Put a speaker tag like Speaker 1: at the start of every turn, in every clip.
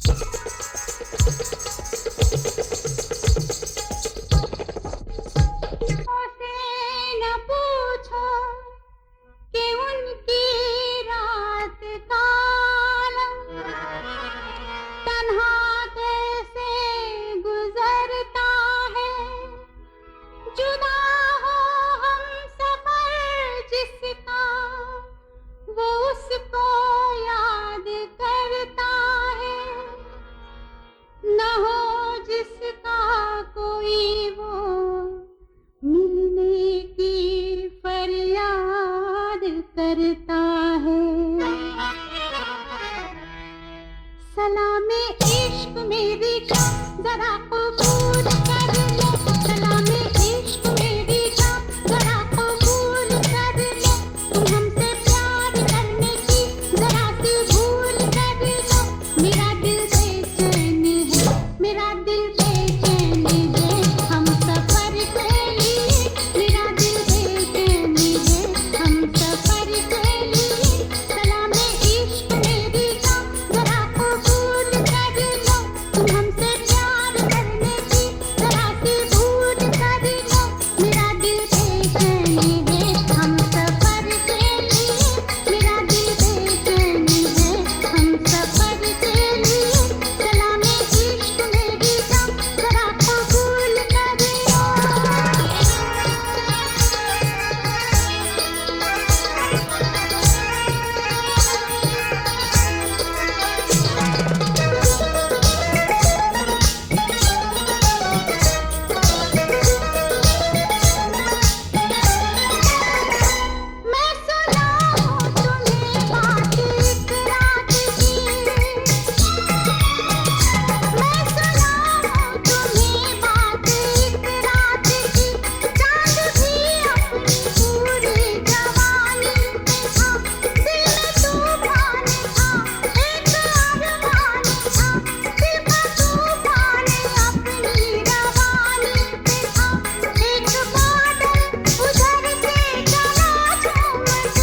Speaker 1: करता है। सलामे इश्क मेरी जान जरा कबूल कर ले, सलामे इश्क मेरी जान जरा कबूल कर ले, तुम हमसे प्यार करने की जरा सी भूल कर लो। मेरा दिल बेचैन है, मेरा दिल बेचैन है, हम सफर के लिए, मेरा दिल बेचैन है, हम सफर के लिए। सलामे इश्क मेरी जान जरा कबूल कर लो, तुम हमसे प्यार करने की जरा सी भूल कर लो। मेरा दिल बेचैन है, हम सफर के लिए, मेरा दिल बेचैन है, हम सफर के लिए। सलामे इश्क मेरी जान जरा कबूल कर लो। मैं सुनाऊं तुम्हें बात एक रात की, मैं सुनाऊं तुम्हें बात एक रात की। चांद भी अपनी पूरी जवानी पे था, दिल में तूफान था, एक अरमान था, दिल का तूफान अपनी रवानी पे था। एक बादल उधर से चला झूम के,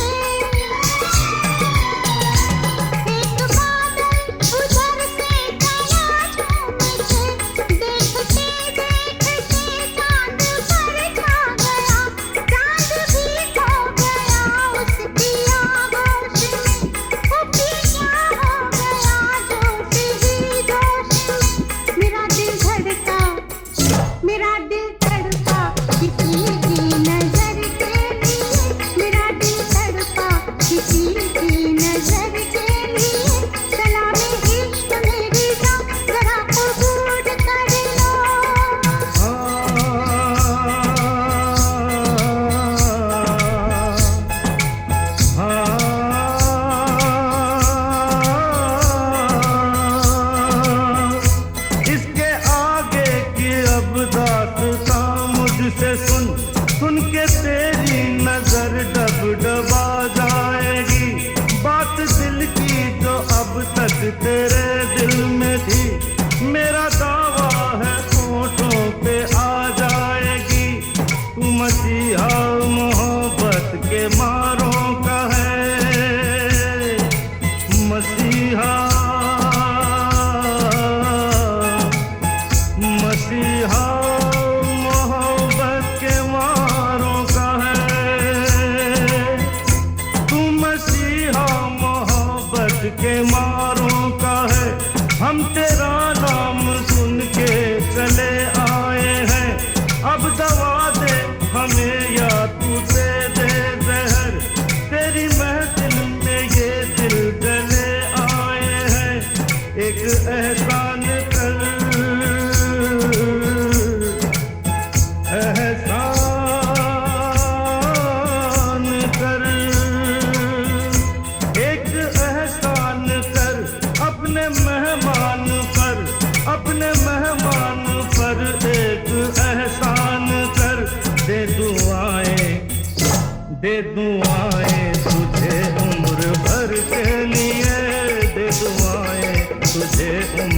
Speaker 1: एक बादल उधर से चला झूम के, देखते देखते चांद पर छा गया, चांद भी खो गया उसकी आगोश में। वो भी क्या हो गया जोश ही जोश में, मेरा दिल धड़का, मेरा दिल धड़का किसी की नजर के लिए, मेरा दिल धड़का किसी की नजर के लिए। सलामे इश्क मेरी जान जरा कबूल कर लो।
Speaker 2: इसके आगे की अब दास्तां मुझसे सुन, सुन के तेरी नजर डब डबा जाएगी। बात दिल की जो अब तक तेरे दिल में थी, मेरा दावा है होठों पे आ जाएगी। तू मसीहा मोहब्बत के मारों का है, मसीहा मसीहा मोहब्बत के मारों का है। तू मसीहा मोहब्बत के मारों का है। हम तेरा नाम सुन के चले आए हैं, अब दवा दे हमें या तू दे दे जहर। तेरी महफिल में ये दिल जले आए हैं, एक एहसान कर, एहसान कर, एक एहसान कर अपने मेहमान पर, अपने मेहमान पर एक एहसान कर। दे दुआएं तुझे उम्र भर के लिए, दे दुआएं तुझे उम्र